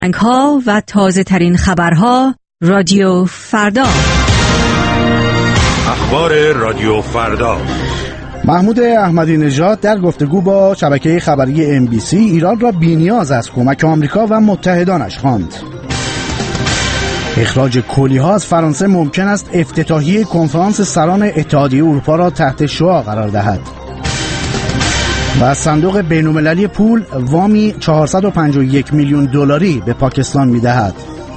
ها و تازه ترین خبرها رادیو فردا. اخبار رادیو فردا. محمود احمدی نژاد در گفتگو با شبکه خبری MBC ایران را بی‌نیاز از کمک آمریکا و متحدانش خواند. اخراج کلی‌ها از فرانسه ممکن است افتتاحیه کنفرانس سران اتحادیه اروپا را تحت شعاع قرار دهد. و صندوق بین‌المللی پول وامی 451 میلیون دلاری به پاکستان می‌دهد.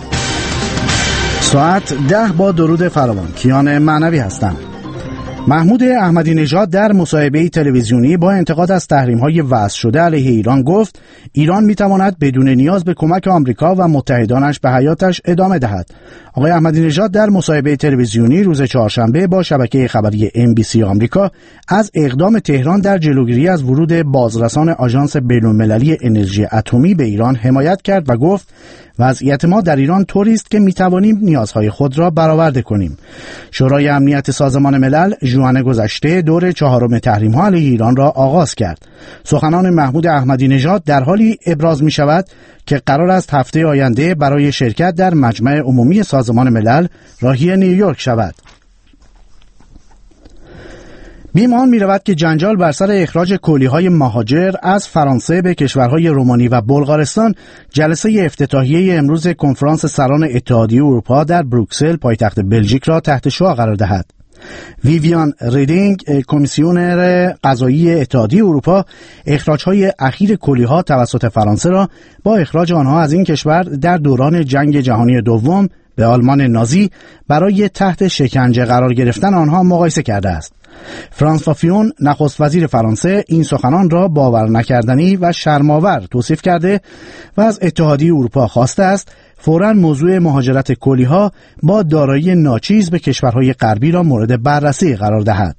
ساعت 10 با درود فراوان. کیان معنوی هستم. محمود احمدی نژاد در مصاحبه تلویزیونی با انتقاد از تحریم‌های وضع شده علیه ایران گفت ایران می‌تواند بدون نیاز به کمک آمریکا و متحدانش به حیاتش ادامه دهد. آقای احمدی نژاد در مصاحبه تلویزیونی روز چهارشنبه با شبکه خبری MBC آمریکا از اقدام تهران در جلوگیری از ورود بازرسان آژانس بین‌المللی انرژی اتمی به ایران حمایت کرد و گفت وضعیت ما در ایران طوری است که می‌توانیم نیازهای خود را برآورده کنیم. شورای امنیت سازمان ملل ژوئن گذشته دور چهارم تحریم‌ها علیه ایران را آغاز کرد. سخنان محمود احمدی نژاد در حالی ابراز می‌شود که قرار است هفته آینده برای شرکت در مجمع عمومی سازمان ملل راهی نیویورک شود. بیمان می رود که جنجال بر سر اخراج کلیهای مهاجر از فرانسه به کشورهای رومانی و بلغارستان جلسه افتتاحیه امروز کنفرانس سران اتحادیه اروپا در بروکسل پایتخت بلژیک را تحت شعاع قرار دهد. ویویان ریدینگ کمیسیونر قضایی اتحادیه اروپا اخراج‌های اخیر کلیها توسط فرانسه را با اخراج آنها از این کشور در دوران جنگ جهانی دوم به آلمان نازی برای تحت شکنجه قرار گرفتن آنها مقایسه کرده است. فرانسوا فیون نخست وزیر فرانسه این سخنان را باور نکردنی و شرم‌آور توصیف کرده و از اتحادیه اروپا خواسته است فوراً موضوع مهاجرت کلیها با دارایی ناچیز به کشورهای غربی را مورد بررسی قرار دهد.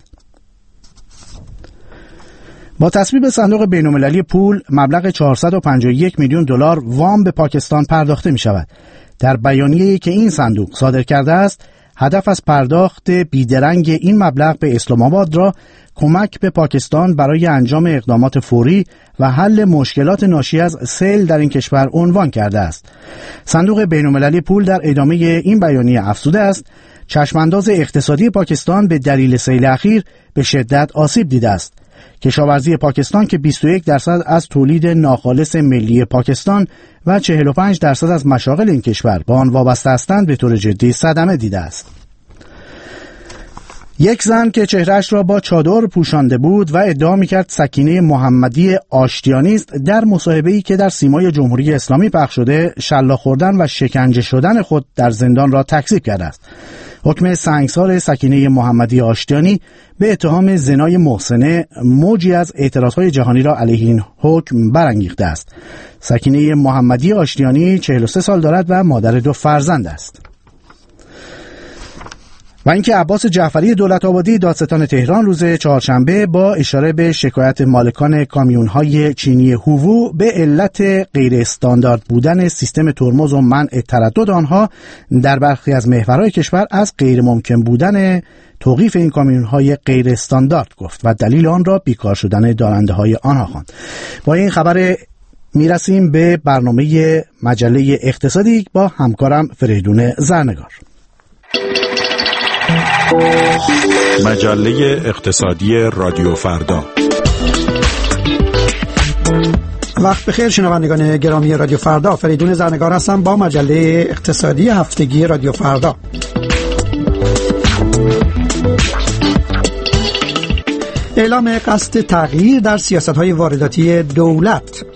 با تصویب صندوق بین‌المللی پول مبلغ 451 میلیون دلار وام به پاکستان پرداخته می شود. در بیانیه‌ای که این صندوق صادر کرده است هدف از پرداخت بیدرنگ این مبلغ به اسلام آباد را کمک به پاکستان برای انجام اقدامات فوری و حل مشکلات ناشی از سیل در این کشور عنوان کرده است. صندوق بین‌المللی پول در ادامه این بیانیه افزوده است چشمانداز اقتصادی پاکستان به دلیل سیل اخیر به شدت آسیب دیده است. کشاورزی پاکستان که 21% از تولید ناخالص ملی پاکستان و 45% از مشاغل این کشور با آن وابسته هستند به طور جدی صدمه دیده است. یک زن که چهرهش را با چادر پوشانده بود و ادعا می‌کرد سکینه محمدی آشتیانی است در مصاحبه‌ای که در سیمای جمهوری اسلامی پخش شده شلاق خوردن و شکنجه شدن خود در زندان را تکذیب کرده است. حکم سنگسار سکینه محمدی آشتیانی به اتهام زنای محسنه موجی از اعتراضهای جهانی را علیه این حکم برانگیخته است. سکینه محمدی آشتیانی 43 سال دارد و مادر 2 فرزند است. و اینکه عباس جعفری دولت‌آبادی دادستان تهران روز چهارشنبه با اشاره به شکایت مالکان کامیون‌های چینی هووو به علت غیر استاندارد بودن سیستم ترمز و منع تردد آنها در برخی از محورهای کشور از غیر ممکن بودن توقیف این کامیون‌های غیر استاندارد گفت و دلیل آن را بیکار شدن دارنده‌های آنها خواند. با این خبر میرسیم به برنامه مجله اقتصادی با همکارم فریدون زرنگار. مجله اقتصادی رادیو فردا. وقت بخیر شنوندگان گرامی رادیو فردا، فریدون زرنگار هستم با مجله اقتصادی هفتگی رادیو فردا. اعلام قصد تغییر در سیاست‌های وارداتی دولت.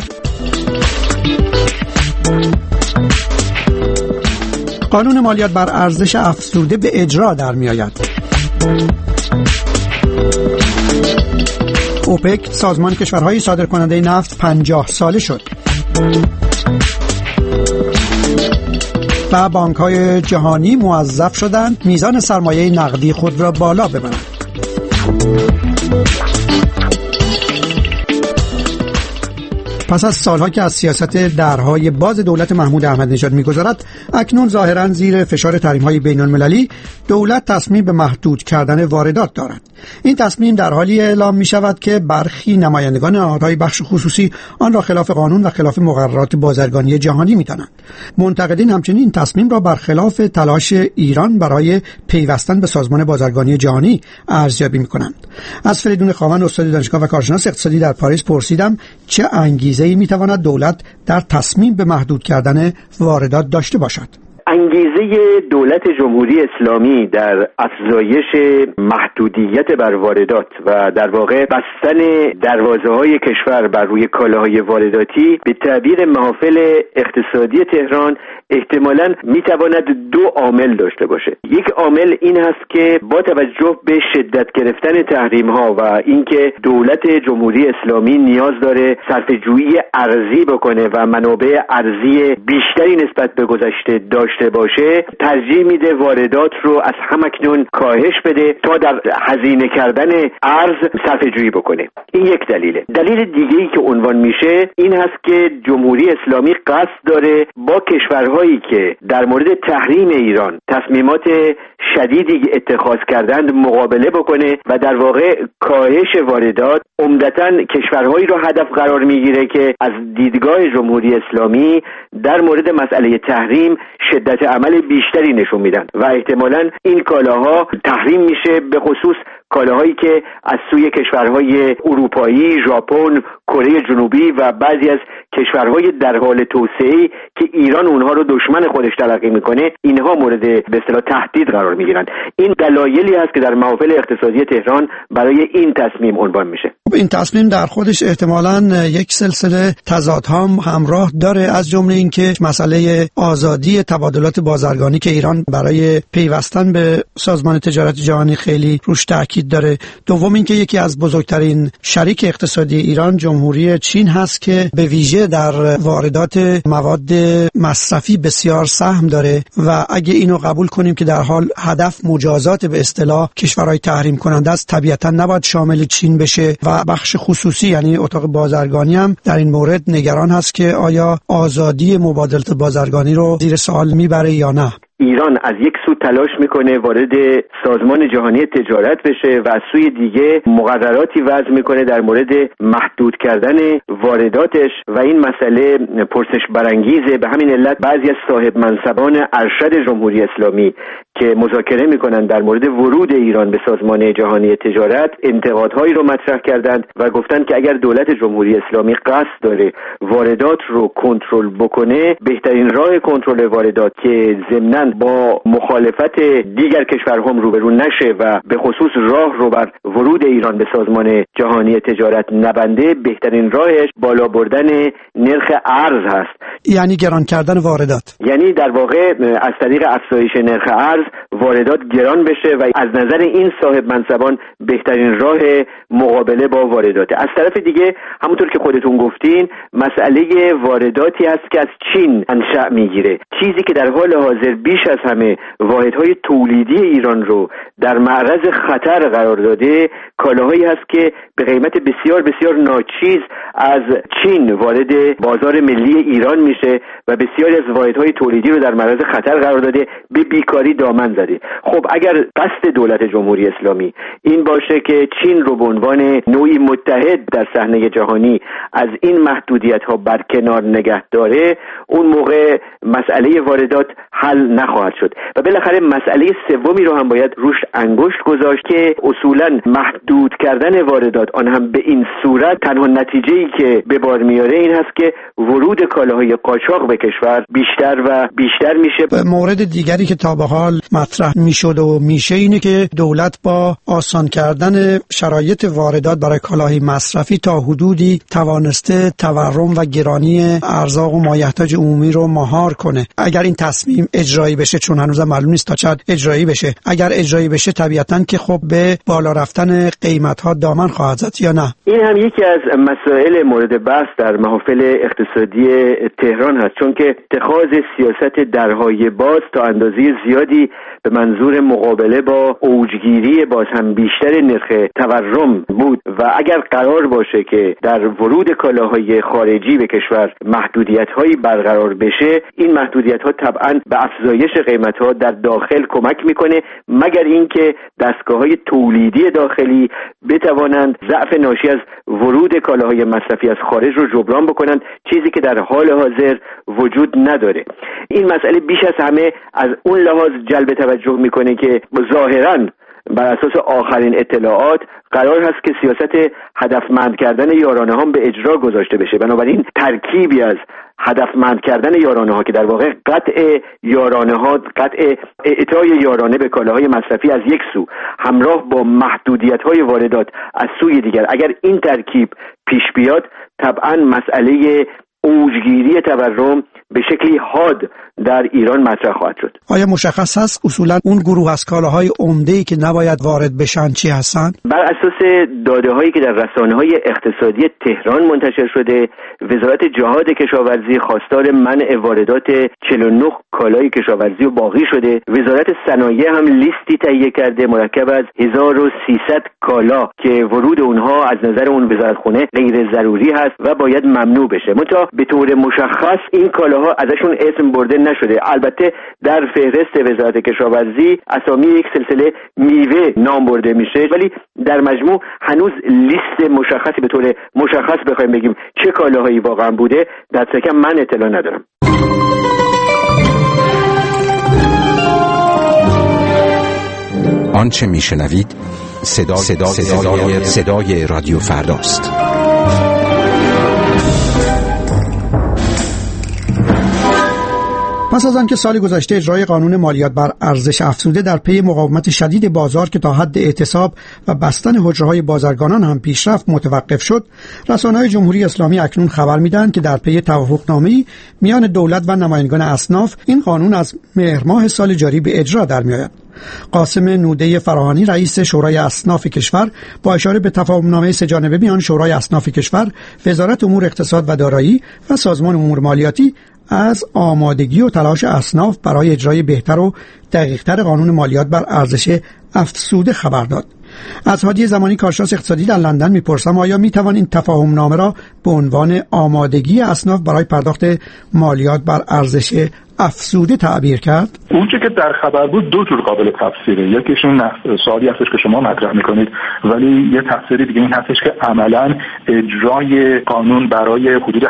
قانون مالیات بر ارزش افزوده به اجرا در می آید. اوپک سازمان کشورهای صادرکننده نفت 50 ساله شد. و بانک‌های جهانی موظف شدند میزان سرمایه نقدی خود را بالا ببرند. پس از سالها که از سیاست درهای باز دولت محمود احمدی نژاد می‌گذرد، اکنون ظاهراً زیر فشار تحریم‌های بین‌المللی دولت تصمیم به محدود کردن واردات دارد. این تصمیم در حالی اعلام می‌شود که برخی نمایندگان نهادهای بخش خصوصی آن را خلاف قانون و خلاف مقررات بازرگانی جهانی می‌دانند. منتقدین همچنین این تصمیم را برخلاف تلاش ایران برای پیوستن به سازمان بازرگانی جهانی ارزیابی می‌کنند. از فریدون خاوند، استاد دانشگاه و کارشناس اقتصادی در پاریس پرسیدم چه انگیزه‌ای می‌تواند دولت در تصمیم به محدود کردن واردات داشته باشد. انگیزه دولت جمهوری اسلامی در افزایش محدودیت بر واردات و در واقع بستن دروازه‌های کشور بر روی کالاهای وارداتی به تعبیر محافل اقتصادی تهران احتمالاً میتواند دو عامل داشته باشه. یک عامل این هست که با توجه به شدت گرفتن تحریم‌ها و اینکه دولت جمهوری اسلامی نیاز داره صرفه‌جویی ارزی بکنه و منابع ارزی بیشتری نسبت به گذشته داشته باشه، ترجیح میده واردات رو از همکنون کاهش بده تا در هزینه کردن ارز صرفه‌جویی بکنه. این یک دلیله. دلیل دیگه‌ای که عنوان میشه این هست که جمهوری اسلامی قصد داره با کشورهایی که در مورد تحریم ایران تصمیمات شدیدی اتخاذ کردند مقابله بکنه و در واقع کاهش واردات عمدتاً کشورهایی رو هدف قرار میگیره که از دیدگاه جمهوری اسلامی در مورد مسئله تحریم شدت عمل بیشتری نشون میدن و احتمالاً این کالاها تحریم میشه، به خصوص کالاهایی که از سوی کشورهای اروپایی، ژاپن، کره جنوبی و بعضی از کشورهای در حال توسعه که ایران اونها رو دشمن خودش تلقی میکنه، اینها مورد به اصطلاح تهدید قرار میگیرند. این دلایلی است که در محافل اقتصادی تهران برای این تصمیم عنوان میشه. این تصمیم در خودش احتمالاً یک سلسله تضادها همراه داره، از جمله اینکه مسئله آزادی تبادلات بازرگانی که ایران برای پیوستن به سازمان تجارت جهانی خیلی روش تاکید داره. دوم اینکه یکی از بزرگترین شریک اقتصادی ایران جمهوری چین هست که به ویژه در واردات مواد مصرفی بسیار سهم داره و اگه اینو قبول کنیم که در حال هدف مجازات به اصطلاح کشورهای تحریم کننده است، طبیعتا نباید شامل چین بشه و بخش خصوصی یعنی اتاق بازرگانی هم در این مورد نگران هست که آیا آزادی مبادلات بازرگانی رو زیر سوال میبره یا نه. ایران از یک سو تلاش میکنه وارد سازمان جهانی تجارت بشه و از سوی دیگه مقرراتی وضع میکنه در مورد محدود کردن وارداتش و این مسئله پرسش برانگیزه. به همین علت بعضی از صاحب منصبان ارشد جمهوری اسلامی که مذاکره میکنن در مورد ورود ایران به سازمان جهانی تجارت انتقادهایی رو مطرح کردند و گفتند که اگر دولت جمهوری اسلامی قصد داره واردات رو کنترل بکنه، بهترین راه کنترل واردات که ضمناً با مخالفت دیگر کشورها روبرو نشه و به خصوص راه رو بر ورود ایران به سازمان جهانی تجارت نبنده، بهترین راهش بالا بردن نرخ ارز هست، یعنی گران کردن واردات، یعنی در واقع از طریق افزایش نرخ ارز واردات گران بشه و از نظر این صاحب منصبان بهترین راه مقابله با واردات. از طرف دیگه همونطور که خودتون گفتین مسئله وارداتی هست که از چین انشأ میگیره، چیزی که در حال حاضر بیش از همه واحدهای تولیدی ایران رو در معرض خطر قرار داده. کالاهایی هست که به قیمت بسیار بسیار ناچیز از چین وارد بازار ملی ایران میشه و بسیاری از واحدهای تولیدی رو در معرض خطر قرار داده، به بیکاری دامن زده. خب اگر قصد دولت جمهوری اسلامی این باشه که چین رو به عنوان نوعی متحد در صحنه جهانی از این محدودیت ها برکنار نگه داره، اون موقع مسئله واردات حل نخواهد شد و بالاخره مسئله سومی رو هم باید روش انگشت گذاشت که اصولاً محدود کردن واردات، آن هم به این صورت، تنها نتیجه‌ای که به بار میاره این هست که ورود کالاهای قاچاق به کشور بیشتر و بیشتر میشه. مورد دیگری که تا به حال مطرح میشد و میشه اینه که دولت با آسان کردن شرایط واردات برای کالاهای مصرفی تا حدودی توانسته تورم و گرانی ارزاق و مایحتاج عمومی رو مهار کنه. اگر این تصمیم اجرایی بشه، چون هنوز معلوم نیست تا چقدر اجرایی بشه. اگر اجرایی بشه طبیعتاً که خب به بالا رفتن قیمت‌ها دامن خواهد زد یا نه؟ این هم یکی از مسائل مورد بحث در محافل اقتصادی تهران هست، چون که اتخاذ سیاست درهای باز تا اندازه زیادی به منظور مقابله با اوجگیری باز هم بیشتر نرخ تورم بود و اگر قرار باشه که در ورود کالاهای خارجی به کشور محدودیت‌هایی برقرار بشه، این محدودیت‌ها طبعاً به افزایش قیمت‌ها در داخل کمک میکنه، مگر اینکه دستگاه‌های تولیدی داخلی بتوانند ضعف ناشی از ورود کالاهای مصرفی از خارج رو جبران بکنند، چیزی که در حال حاضر وجود نداره. این مسئله بیش از همه از اون لحاظ جلب توجه میکنه که ظاهراً بر اساس آخرین اطلاعات قرار هست که سیاست هدفمند کردن یارانه ها به اجرا گذاشته بشه. بنابراین ترکیبی از هدفمند کردن یارانه ها که در واقع قطع یارانه ها، قطع اعطای یارانه به کالاهای مصرفی از یک سو همراه با محدودیت های واردات از سوی دیگر، اگر این ترکیب پیش بیاد طبعا مسئله اوجگیری تورم به شکلی حاد در ایران مطرح خواهد شد. آیا مشخص هست اصولا اون گروه از کالاهای عمده‌ای که نباید وارد بشن چی هستن؟ بر اساس داده‌هایی که در رسانه‌های اقتصادی تهران منتشر شده، وزارت جهاد کشاورزی خواستار منع واردات 49 کالای کشاورزی و باقی شده. وزارت صنایع هم لیستی تهیه کرده مرکب از 1300 کالا که ورود اونها از نظر اون وزارتخونه غیر ضروری هست و باید ممنوع بشه. منتها به طور مشخص این کالاها ازشون اسم برده نشده. البته در فهرست وزارت کشاورزی اسامی یک سلسله میوه نام برده میشه، ولی در مجموع هنوز لیست مشخصی به طور مشخص بخوایم بگیم چه کالاهایی واقعا بوده در کم من اطلاع ندارم. آنچه میشنوید صدای رادیو فرداست. پس از آنکه سال گذشته اجرای قانون مالیات بر ارزش افزوده در پی مقاومت شدید بازار که تا حد اعتصاب و بستن حجره‌های بازرگانان هم پیشرفت متوقف شد، رسانه‌های جمهوری اسلامی اکنون خبر می‌دهند که در پی توافقنامه‌ای میان دولت و نمایندگان اصناف این قانون از مهر ماه سال جاری به اجرا در می‌آید. قاسم نوده فراهانی رئیس شورای اصناف کشور با اشاره به تفاهم‌نامه سه‌جانبه میان شورای اصناف کشور، وزارت امور اقتصاد و دارایی و سازمان امور مالیاتی از آمادگی و تلاش اصناف برای اجرای بهتر و دقیق‌تر قانون مالیات بر ارزش افزوده خبر داد. از هادی زمانی کارشناس اقتصادی در لندن میپرسم آیا میتوان این تفاهم نامه را به عنوان آمادگی اصناف برای پرداخت مالیات بر ارزش افزوده تعبیر کرد؟ اونچه که در خبر بود دو جور قابل تفسیره. یکیش این سوالی هستش که شما مطرح میکنید، ولی یه تفسیر دیگه این هستش که عملاً اجرای قانون برای حدود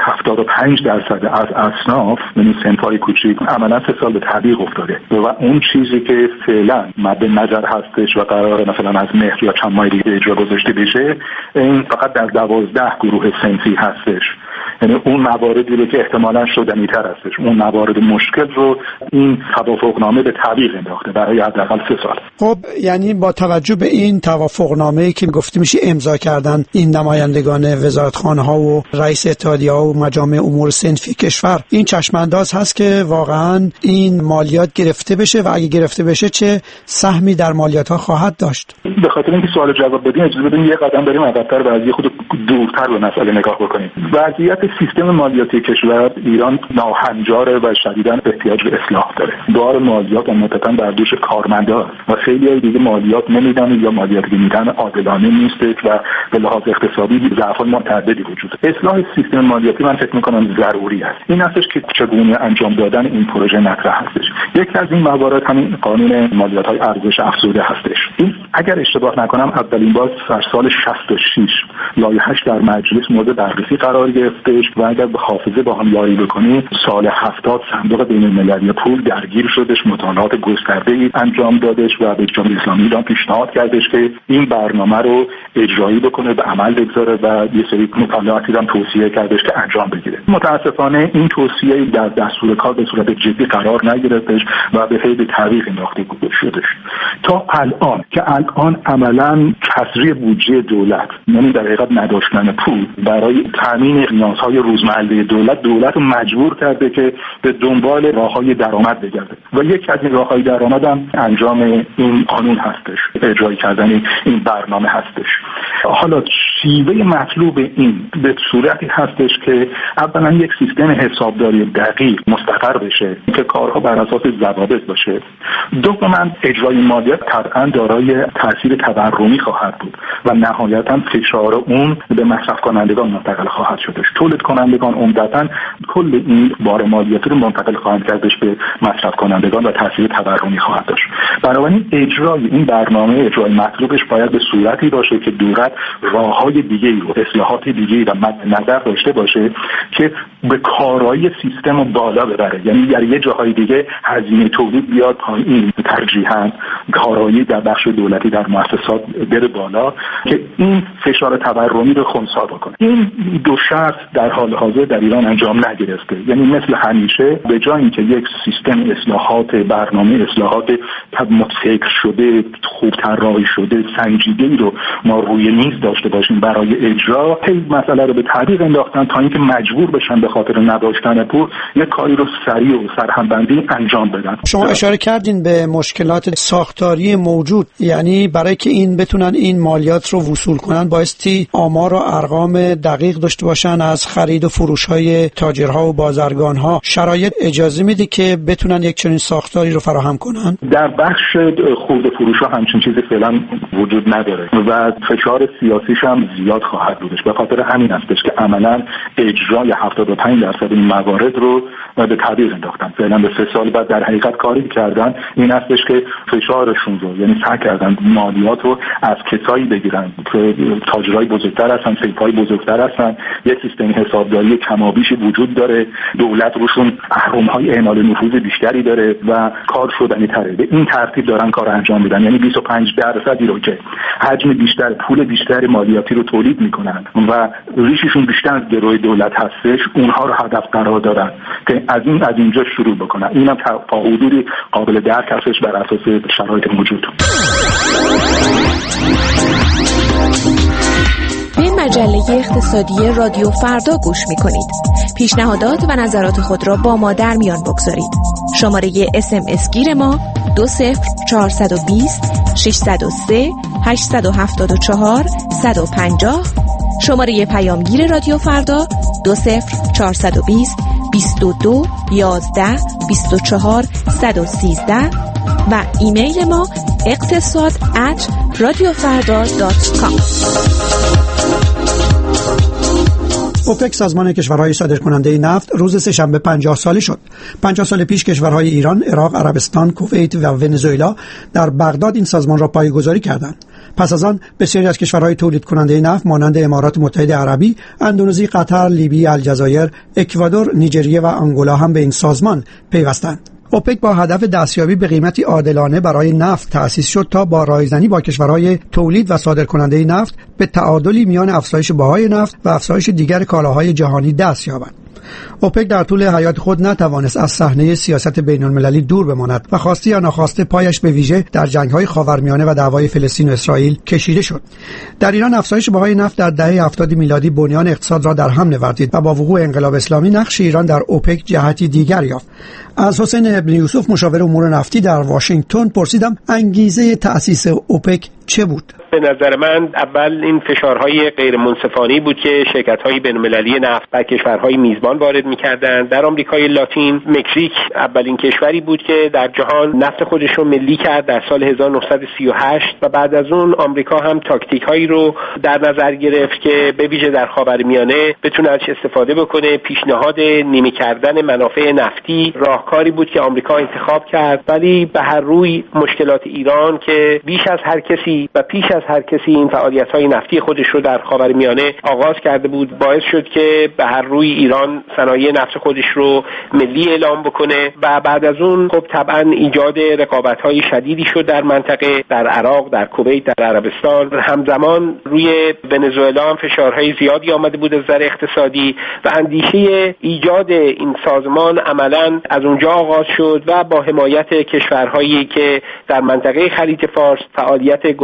75% از اصناف، یعنی صنف‌های کوچیک، عملاً 3 سال به تعویق افتاده و اون چیزی که فعلا مد نظر هستش و قرار مثلا از مهر یا چند ماه دیگه اجرا گذاشته بشه، این فقط در 12 گروه صنفی هستش. یعنی اون مواردی رو که احتمالاً شدنی‌تر هستش، اون موارد مشکل رو این توافقنامه به تعویق انداخته برای حداقل 3 سال. خب یعنی با توجه به این توافقنامه‌ای که گفته میشه امضا کردن این نمایندگان وزارتخانه‌ها و رئیس اتحادیه‌ها و مجامع امور صنفی کشور، این چشم‌انداز هست که واقعاً این مالیات گرفته بشه و اگه گرفته بشه چه سهمی در مالیات‌ها خواهد داشت؟ به خاطر اینکه سوال جواب بدیم اجازه بدیم یه قدم بریم عقب‌تر و از یه خود دورتر به مسئله نگاه بکنیم. وضعیت سیستم مالیاتی کشور ایران ناهنجاره و شدیداً احتیاج به اصلاح داره. بار مالیات عمدتاً بر دوش کارمندا و خیلی دیگه مالیات نمیدن یا مالیاتی میدن عادلانه نیست و به لحاظ اقتصادی ضعف‌های متعددی وجود داره. اصلاح سیستم مالیاتی من فکر می‌کنم ضروری است. این هستش که چگونه انجام دادن این پروژه مطرح هستش. یکی از این موارد همین قانون مالیات‌های ارزش افزوده هستش. این اگر اشتباه نکنم اولین بار در سال 66 لایحه‌اش در مجلس مورد بررسی قرار گرفتش و اگر به حافظه با هم یاری بکنی سال 70 صندوق بین‌المللی پول درگیر شدش، مطالعات گسترده‌ای انجام دادش و به جمهوری اسلامی ایران پیشنهاد کردش که این برنامه رو اجرایی بکنه، به عمل بگذاره و یه سری مطالعاتی هم توصیه کردش که انجام بگیره. متاسفانه این توصیه در دستور کار به صورت جدی قرار نگرفتش و به پی تعویق انداخته شدش. تا الان که عملاً کسری بودجه دولت، یعنی در حقیقت نداشتن پول برای تامین نیازهای کارهای روزمره دولت رو مجبور کرده که به دنبال راههای درآمد بگرده و یکی از این راههای درآمد هم انجام این قانون هستش، اجرای کردن این برنامه هستش. حالا شیوه مطلوب این به صورتی هستش که اولا یک سیستم حسابداری دقیق مستقر بشه که کارها بر اساس ضوابط باشه. دوما اجرای مالیات طبعا دارای تاثیر تورمی خواهد بود و نهایتا فشار اون به مصرف کنندگان منتقل خواهد شدش. تولید کنندگان عمدتاً کل این بار مالیاتی رو منتقل خواهند کردش به مصرف کنندگان و تاثیر تورمی خواهد داشت. بنابراین اجرای این برنامه، اجرای مطلوبش باید به صورتی باشه که دولت راههای دیگه‌ای رو، اصلاحات دیگه‌ای رو مد نظر داشته باشه که به کارایی سیستم رو بالا ببره. یعنی در یه جاهای دیگه هزینه تولید بیاد پایین، ترجیحاً کارایی در بخش دولتی در مؤسسات بره بالا که این فشار تورمی رو خنثی بکنه. این دو شرط در حال حاضر در ایران انجام نگرفته. یعنی مثل همیشه به جای اینکه یک سیستم اصلاحات، برنامه اصلاحات فکر شده، خوب طراحی شده، سنجیده‌ای رو ما روی میز داشته باشیم برای اجرا، این مسئله رو به تعویق انداختن تا اینکه مجبور بشن به خاطر نداشتن پول یک کاری رو سریع و سرهمبندی انجام بدن. شما اشاره کردین به مشکلات ساختاری موجود، یعنی برای که این بتونن این مالیات رو وصول کنن بایستی آمار و ارقام دقیق داشته باشن از خرید و فروش های تاجرها و بازرگانها. شرایط اجازه میده که بتونن یک چنین ساختاری رو فراهم کنن؟ در بخش خرید و فروش ها همچین چیزی فعلا وجود نداره و فشار سیاسیش هم زیاد خواهد بودش. به خاطر همین هستش که عملا اجرای 75% این موارد رو به تعویق انداختن. فعلا به 3 سال بعد در حقیقت کاری کردن این هستش که فشارشون رو، یعنی سعی کردن مالیات رو از کسایی بگیرن که تاجرای بزرگتر هستن، سیف‌های بزرگتر هستن، یک سیستم حسابداری کمابیشی وجود داره، دولت روشون اهرم‌های اعمال نفوذ بیشتری داره و کار شدنی تره. به این ترتیب دارن کار انجام میدن. یعنی 25% رو که حجم بیشتر، پول بیشتر مالیاتی رو تولید میکنن و ریششون بیشتر از گروه دولت هستش، اونها رو هدف قرار دادن که از اینجا شروع بکنن. اینم تا حدودی قابل درک هستش بر اساس شرایط موجود. به مجله اقتصادی رادیو فردا گوش میکنید. پیشنهادات و نظرات خود را با ما در میان بگذارید. شماره SMS گیر ما 20420 603 874 150. شماره پیامگیر رادیو فردا 20420 22 11 24 113 و ایمیل ما اقتصاد@radiofarda.com. اوپک سازمان کشورهای صادرکننده نفت روز سه‌شنبه 50 ساله شد. 50 سال پیش کشورهای ایران، عراق، عربستان، کویت و ونزوئلا در بغداد این سازمان را پایه‌گذاری کردند. پس از آن بسیاری از کشورهای تولید کننده نفت مانند امارات متحده عربی، اندونزی، قطر، لیبی، الجزایر، اکوادور، نیجریه و آنگولا هم به این سازمان پیوستند. اوپک با هدف دستیابی به قیمتی عادلانه برای نفت تأسیس شد تا با رایزنی با کشورهای تولید و صادرکننده نفت به تعادلی میان افزایش بهای نفت و افزایش دیگر کالاهای جهانی دست یابد. اوپک در طول حیات خود نتوانست از صحنه سیاست بین‌المللی دور بماند و خواسته یا ناخواسته پایش به ویژه در جنگ‌های خاورمیانه و دعوای فلسطین و اسرائیل کشیده شد. در ایران افزایش بهای نفت در دهه 70 میلادی بنیان اقتصاد را در هم نوردید و با وقوع انقلاب اسلامی نقش ایران در اوپک جهتی دیگر یافت. از حسین ابن یوسف مشاور امور نفتی در واشنگتن پرسیدم انگیزه تأسیس اوپک چه بود؟ به نظر من اول این فشارهای غیر منصفانه بود که شرکت‌های بین‌المللی نفت بر کشورهای میزبان وارد می‌کردند. در آمریکای لاتین مکزیک اولین کشوری بود که در جهان نفت خودش رو ملی کرد در سال 1938 و بعد از اون آمریکا هم تاکتیک‌هایی رو در نظر گرفت که به ویژه در خاورمیانه بتونه ازش استفاده بکنه. پیشنهاد نیمه کردن منافع نفتی راهکاری بود که آمریکا انتخاب کرد، ولی به هر روی مشکلات ایران که بیش از هر کسی و پیش از هر کسی این فعالیت‌های نفتی خودش رو در خاورمیانه آغاز کرده بود باعث شد که به هر روی ایران صنایع نفت خودش رو ملی اعلام بکنه و بعد از اون خب طبعا ایجاد رقابت‌های شدیدی شد در منطقه، در عراق، در کویت، در عربستان. همزمان روی ونزوئلا هم فشارهای زیادی آمده بود از نظر اقتصادی و اندیشه ایجاد این سازمان عملاً از اونجا آغاز شد و با حمایت کشورهایی که در منطقه خلیج فارس فعالیت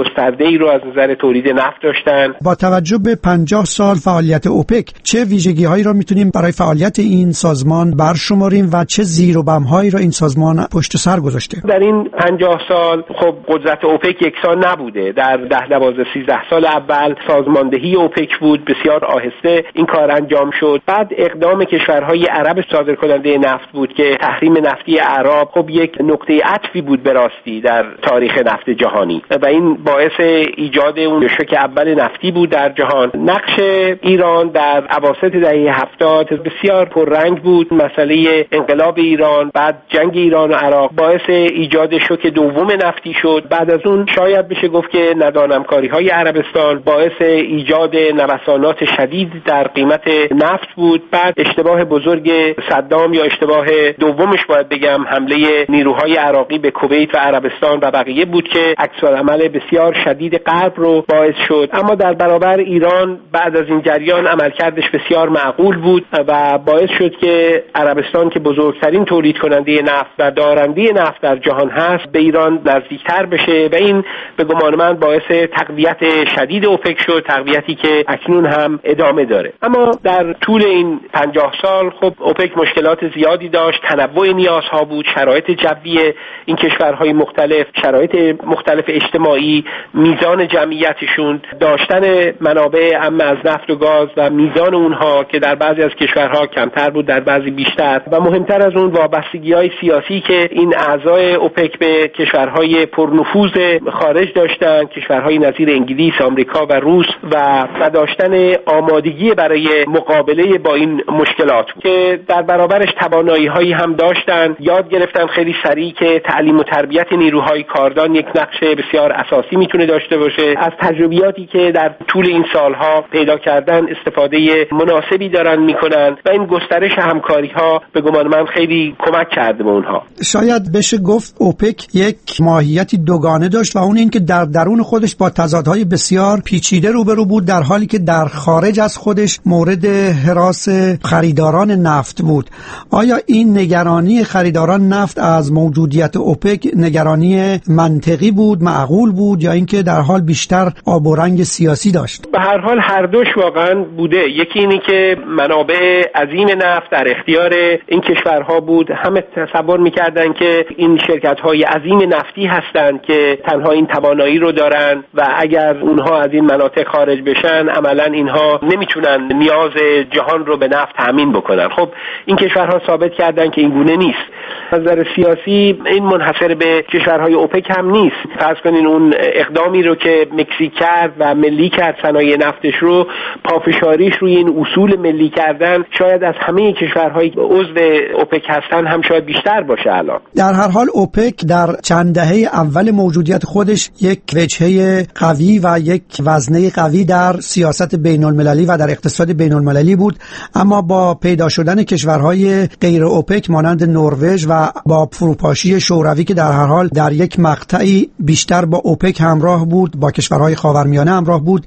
گسترده‌ای رو از نظر تولید نفت داشتن. با توجه به 50 سال فعالیت اوپک چه ویژگی‌هایی را میتونیم برای فعالیت این سازمان برشماریم و چه زیر و بم‌هایی را این سازمان پشت سر گذاشته؟ در این 50 سال خب قدرت اوپک یکسان نبوده. در 10 12 13 سال اول سازماندهی اوپک بود، بسیار آهسته این کار انجام شد. بعد اقدام کشورهای عرب صادرکننده نفت بود که تحریم نفتی اعراب خب یک نقطه عطفی بود به راستی در تاریخ نفت جهانی و این باعث ایجاد اون شوک اول نفتی بود در جهان. نقش ایران در اواسط دهه 70 بسیار پررنگ بود. مسئله انقلاب ایران، بعد جنگ ایران و عراق باعث ایجاد شوک دوم نفتی شد. بعد از اون شاید بشه گفت که ندانمکاری‌های عربستان باعث ایجاد نوسانات شدید در قیمت نفت بود. بعد اشتباه بزرگ صدام یا اشتباه دومش باید بگم حمله نیروهای عراقی به کویت و عربستان و بقیه بود که عکس‌العمل بسیار شدید غرب رو باعث شد. اما در برابر ایران بعد از این جریان عملکردش بسیار معقول بود و باعث شد که عربستان که بزرگترین تولید کننده نفت و دارنده نفت در جهان هست به ایران نزدیکتر بشه و این به گمان من باعث تقویت شدید اوپک شد، تقویتی که اکنون هم ادامه داره. اما در طول این 50 سال خب اوپک مشکلات زیادی داشت، تنوع نیازها بود، شرایط جوی این کشورهای مختلف، شرایط مختلف اجتماعی، میزان جمعیتشون، داشتن منابع عام از نفت و گاز و میزان اونها که در بعضی از کشورها کمتر بود، در بعضی بیشتر، و مهمتر از اون وابستگی‌های سیاسی که این اعضای اوپک به کشورهای پرنفوذ خارج داشتن، کشورهای نظیر انگلیس، آمریکا و روس و داشتن آمادگی برای مقابله با این مشکلات که در برابرش توانایی‌هایی هم داشتن. یاد گرفتن خیلی سریع که تعلیم و تربیت نیروهای کاردان یک نقش بسیار اساسی میتونه داشته باشه. از تجربیاتی که در طول این سالها پیدا کردن استفاده مناسبی دارن میکنن و این گسترش همکاری‌ها به گمان من خیلی کمک کرده به اونها. شاید بشه گفت اوپک یک ماهیتی دوگانه داشت و اون این که در درون خودش با تضادهای بسیار پیچیده روبرو بود، در حالی که در خارج از خودش مورد هراس خریداران نفت بود. آیا این نگرانی خریداران نفت از موجودیت اوپک نگرانی منطقی بود، معقول بود، یا اینکه در حال بیشتر آب و رنگ سیاسی داشت؟ به هر حال هر دوش واقعا بوده. یکی اینی که منابع عظیم نفت در اختیار این کشورها بود. همه تصور می‌کردن که این شرکت‌های عظیم نفتی هستند که تنها این توانایی رو دارن و اگر اونها از این مناطق خارج بشن عملاً اینها نمیتونن نیاز جهان رو به نفت تامین بکنن. خب این کشورها ثابت کردن که این گونه نیست. از نظر سیاسی این منحصر به کشورهای اوپک هم نیست. فرض کنین اون اقدامی رو که مکزیک کرد و ملی کرد صنایع نفتش رو، پافشاریش روی این اصول ملی کردن شاید از همه کشورهای عضو اوپک هستن هم شاید بیشتر باشه الان. در هر حال اوپک در چند دهه اول موجودیت خودش یک وجهه قوی و یک وزنه قوی در سیاست بین‌المللی و در اقتصاد بین‌المللی بود، اما با پیدا شدن کشورهای غیر اوپک مانند نروژ و با فروپاشی شوروی که در هر حال در یک مقطعی بیشتر با اوپک همراه بود، با کشورهای خاورمیانه همراه بود،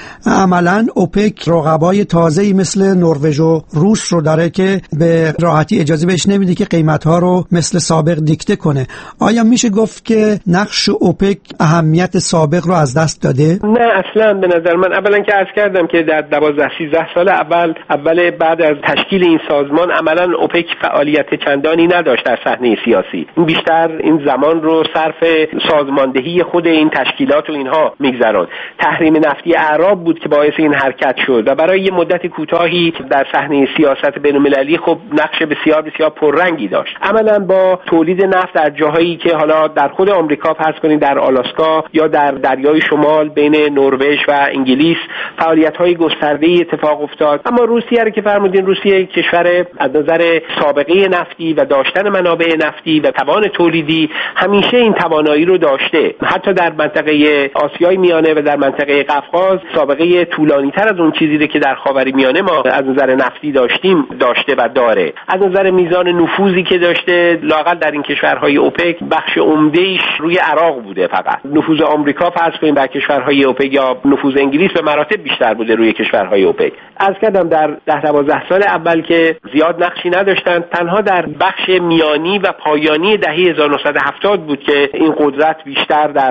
عملاً اوپک رقبای تازه‌ای مثل نروژ و روس رو داره که به راحتی اجازه بهش نمیده که قیمت‌ها رو مثل سابق دیکته کنه. آیا میشه گفت که نقش اوپک اهمیت سابق رو از دست داده؟ نه اصلاً. به نظر من اولا که عرض کردم که در 12-13 سال اول بعد از تشکیل این سازمان عملاً اوپک فعالیت چندانی نداشت در صحنه سیاسی. این بیشتر این زمان رو صرف سازماندهی خود این تشکیلات و اینها میگذرون. تحریم نفتی اعراب بود که باعث این حرکت شد و برای یه مدت کوتاهی در صحنه سیاست بین‌المللی خب نقش بسیار بسیار پررنگی داشت. عملاً با تولید نفت در جاهایی که حالا در خود آمریکا فرض کنید در آلاسکا یا در دریای شمال بین نروژ و انگلیس فعالیت‌های گسترده‌ای اتفاق افتاد. اما روسیه رو که فرمودین، روسیه کشور از نظر سابقه نفتی و داشتن منابع نفتی و توان تولیدی همیشه این توانایی رو داشته. حتی در منطقه آسیای میانه و در منطقه قفقاز سابقه طولانی‌تر از اون چیزی که در خاورمیانه ما از نظر نفتی داشته و داره. از نظر میزان نفوذی که داشته، لااقل در این کشورهای اوپک بخش عمده‌ایش روی عراق بوده. فقط نفوذ آمریکا فرض کنیم در کشورهای اوپک یا نفوذ انگلیس به مراتب بیشتر بوده روی کشورهای اوپک. عرض کردم در 10-12 سال اول که زیاد نقشی نداشتن، تنها در بخش میانی و پایانی دهه 1970 بود که این قدرت بیشتر در منطقه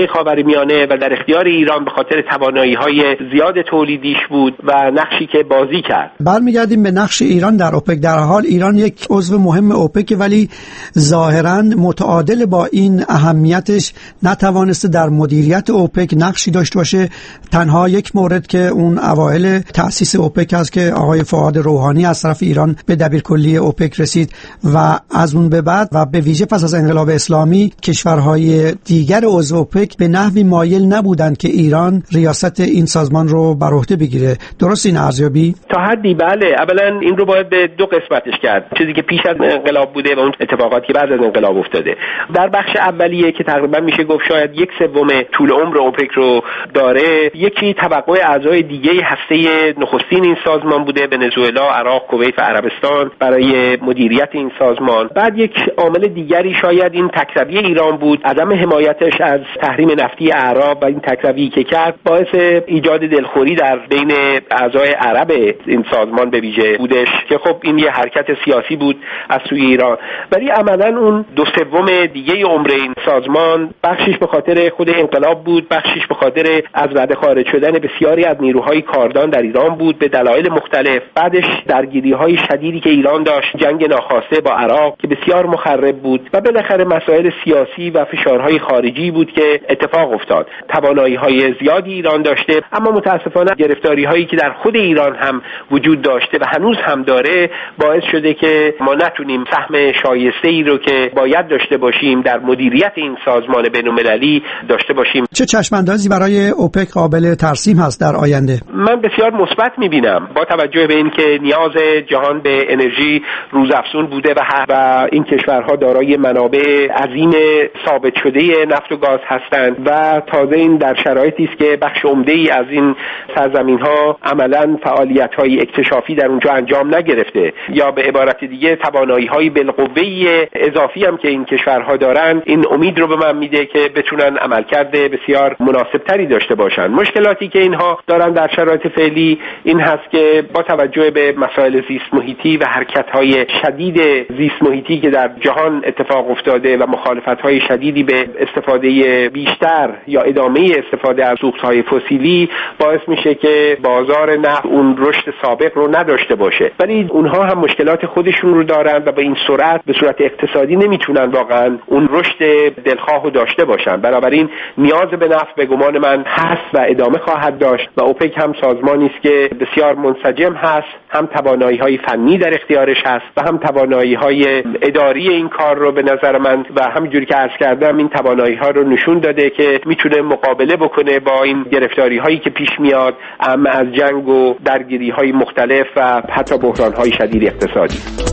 خاورمیانه و در اختیار ایران به خاطر توانایی‌های زیاد تولیدیش بود و نقشی که بازی کرد. برمیگردیم به نقش ایران در اوپک. در حال ایران یک عضو مهم اوپک ولی ظاهراً متعادل با این اهمیتش نتوانسته در مدیریت اوپک نقشی داشته باشه. تنها یک مورد که اون اوایل تأسیس اوپک است که آقای فؤاد روحانی از طرف ایران به دبیرکلی اوپک رسید و از اون به بعد و به ویژه پس از انقلاب اسلامی کشورهای دیگر عضو اوپک به نحوی مایل نبودند که ایران ریاست این سازمان رو بر عهده بگیره. درست این ارزیابی؟ تا حدی بله. اولا این رو باید به دو قسمتش کرد. چیزی که پیش از انقلاب بوده و اون اتفاقاتی که بعد از انقلاب افتاده. در بخش اولیه که تقریبا میشه گفت شاید 1/3 طول عمر اوپک رو داره، یکی توقع اعضای دیگه هسته نخستین این سازمان بوده، ونزوئلا، عراق، کویت و عربستان برای مدیریت این سازمان. بعد یک عامل دیگری شاید این تکروی ایران بود، عدم حمایتش از تحریم نفتی اعراب و این تکروی که کرد باعث ایجاد دلخوری در بین اعضای عرب این سازمان به ویژه بودش که خب این یه حرکت سیاسی بود از سوی ایران. ولی عملاً اون 2/3 دیگه عمر این سازمان بخشش به خاطر خود انقلاب بود، بخشش به خاطر از رده خارج شدن بسیاری از نیروهای کاردان در ایران بود به دلایل مختلف. بعدش درگیری‌های شدیدی که ایران داشت، جنگ ناخواسته با عراق که بسیار مخرب بود و بالاخره مسائل سیاسی و فشارهای خارجی بود که اتفاق افتاد. توانایی‌های زیادی ایران داشته اما متاسفانه گرفتاری‌هایی که در خود ایران هم وجود داشته و هنوز هم داره باعث شده که ما نتونیم سهم شایسته‌ای رو که باید داشته باشیم در مدیریت این سازمان بین‌المللی داشته باشیم. چه چشم‌اندازی برای اوپک قابل ترسیم هست در آینده؟ من بسیار مثبت می‌بینم با توجه به اینکه نیاز جهان به انرژی روزافزون بوده و این کشورها دارای منابع عظیم ثابت شده نفت و گاز هستند و تازه این در شرایطی است که بخش عمده‌ای از این سرزمین‌ها عملاً فعالیت‌های اکتشافی در اونجا انجام نگرفته یا به عبارت دیگه توانایی‌های بالقوه اضافی هم که این کشورها دارن این امید رو به من میده که بتونن عملکرد بسیار مناسبتری داشته باشن. مشکلاتی که اینها دارن در شرایط فعلی این هست که با توجه به مسائل زیست محیطی و حرکت‌های شدید زیست محیطی که در جهان اتفاق افتاده و مخالفت‌های شدیدی به استفاده بیشتر یا ادامه استفاده از سوخت‌های فسیلی باعث میشه که بازار نفت اون رشد سابق رو نداشته باشه. ولی اونها هم مشکلات خودشون رو دارن و با این سرعت به صورت اقتصادی نمیتونن واقعا اون رشد دلخواه رو داشته باشن. بنابراین نیاز به نفت به گمان من هست و ادامه خواهد داشت و اوپک هم سازمانی است که بسیار منسجم هست، هم توانایی‌های فنی در اختیارش هست و هم توانایی‌های اداری این کار رو به نظر من و همینجوری که عرض کردم این توانایی‌ها رو نشون داده که میتونه مقابله بکنه با این گرفتاری‌هایی که پیش میاد اما از جنگ و درگیری‌های مختلف و حتی بحران‌های شدید اقتصادی.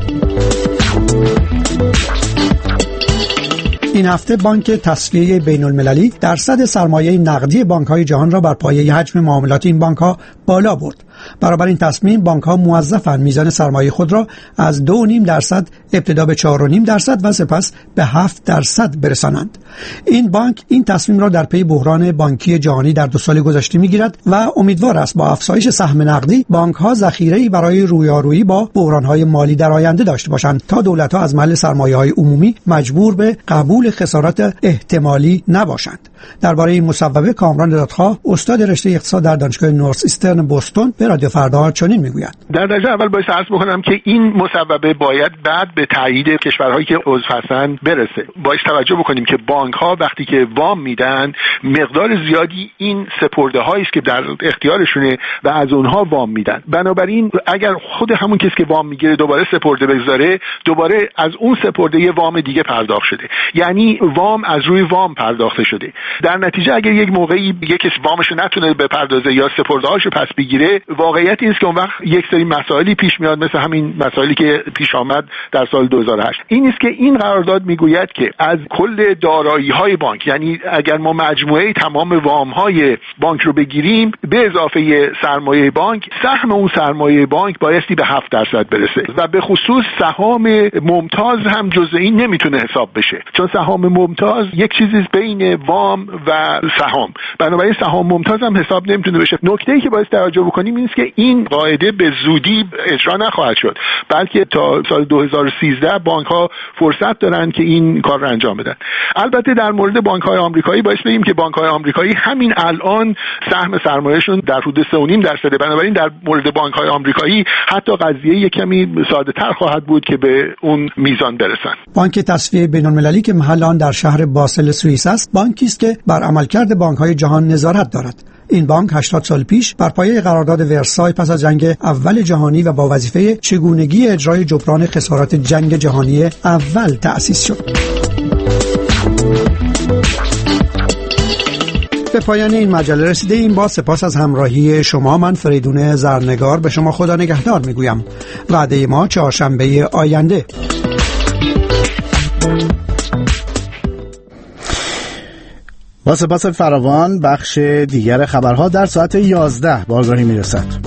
این هفته بانک تسویه بین‌المللی درصد سرمایه نقدی بانک‌های جهان را بر پایه حجم معاملات این بانک‌ها بالا برد. برابر این تصمیم بانک‌ها موظفند میزان سرمایه خود را از 2.5% ابتدا به 4.5% و سپس به 7% برسانند. این بانک این تصمیم را در پی بحران بانکی جهانی در 2 سال گذشته میگیرد و امیدوار است با افزایش سهم نقدی بانک‌ها ذخیره‌ای برای رویارویی با بحران‌های مالی در آینده داشته باشند تا دولت‌ها از محل سرمایه‌های عمومی مجبور به قبول خسارات احتمالی نباشند. درباره این مصوبه کامران دادخواه استاد رشته اقتصاد در دانشگاه نورث ایسترن بوستون به رادیو فردا چنین میگوید: در درجه اول باید عرض بکنم که این مصوبه باید بعد به تایید کشورهایی که عضو هستند برسه. باید توجه بکنیم که بانک‌ها وقتی که وام میدن مقدار زیادی این سپرده هایی است که در اختیارشونه و از اونها وام میدن. بنابراین اگر خود همون کسی که وام میگیره دوباره سپرده بگذاره، دوباره از اون سپرده یه وام دیگه پرداخت شده، یعنی وام از روی وام پرداخته شده. در نتیجه اگر یک موقعی یک کسی وامش نتونه بپردازه یا سپرده‌هاشو پس بگیره، واقعیت این است که اون وقت یک سری مسائلی پیش میاد مثل همین مسائلی که پیش آمد در سال 2008. این است که این قرارداد میگوید که از کل دارایی‌های بانک، یعنی اگر ما مجموعه تمام وام‌های بانک رو بگیریم به اضافه سرمایه بانک، سهم اون سرمایه بانک بایستی به 7% برسه و به خصوص سهام ممتاز هم جزء این نمیتونه حساب بشه، چون سهام ممتاز یک چیزی بین وام و سهام، بنابراین سهام ممتاز هم حساب نمیتونه بشه. نکته‌ای که باید توجه بکنیم این است که این قاعده به زودی اجرا نخواهد شد، بلکه تا سال 2030 2013 بانک‌ها فرصت دارن که این کار رو انجام بدن. البته در مورد بانک‌های آمریکایی باید بگیم که بانک‌های آمریکایی همین الان سهم سرمایه‌شون در حدود 3.5%. بنابراین در مورد بانک‌های آمریکایی حتی قضیه کمی ساده‌تر خواهد بود که به اون میزان برسن. بانک تصفیه بین‌المللی که محل آن در شهر باسل سوئیس است، بانکی است که بر عملکرد بانک‌های جهان نظارت دارد. این بانک 80 سال پیش بر پایه قرارداد ورسای پس از جنگ اول جهانی و با وظیفه چگونگی اجرای جبران خسارات جنگ جهانی اول تأسیس شد. به پایان این مجله رسیده این با سپاس از همراهی شما. من فریدون زرنگار به شما خدا نگهدار میگویم. وعده ما چهارشنبه آینده. با سپاس فراوان بخش دیگر خبرها در ساعت 11 با آگاهی میرسد.